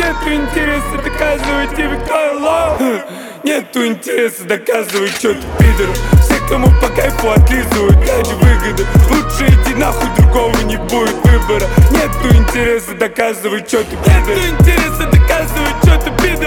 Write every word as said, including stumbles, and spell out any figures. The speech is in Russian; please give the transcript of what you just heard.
Нету интереса доказывать тебе, кто лох. Нету интереса доказывать, что ты пидор. Все, кому по кайфу отлизывают ради выгоды. Лучше иди нахуй, другого не будет выбора. Нету интереса доказывать, что ты пидор. Нету интереса доказывать, что ты пидор.